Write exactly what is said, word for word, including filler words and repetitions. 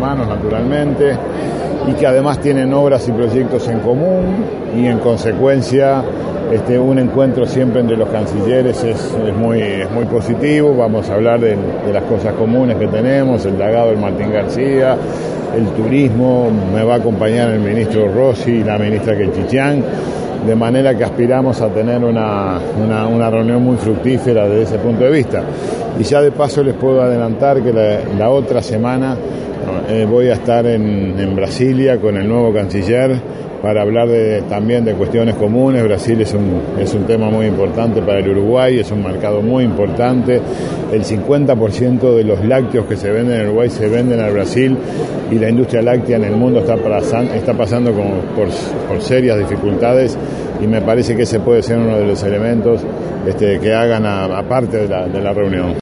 hermanos naturalmente, y que además tienen obras y proyectos en común, y en consecuencia este, un encuentro siempre entre los cancilleres es, es, muy, es muy positivo. Vamos a hablar de, de las cosas comunes que tenemos, el dragado del Martín García, el turismo, me va a acompañar el ministro Rossi y la ministra Quechichán, de manera que aspiramos a tener una, una, una reunión muy fructífera desde ese punto de vista. Y ya de paso les puedo adelantar que la, la otra semana eh, voy a estar en, en Brasilia con el nuevo canciller para hablar de, también de cuestiones comunes. Brasil es un, es un tema muy importante para el Uruguay, es un mercado muy importante. El cincuenta por ciento de los lácteos que se venden en Uruguay se venden al Brasil, y la industria láctea en el mundo está, pasando, está pasando como por, por serias dificultades, y me parece que ese puede ser uno de los elementos este, que hagan aparte de la, de la reunión.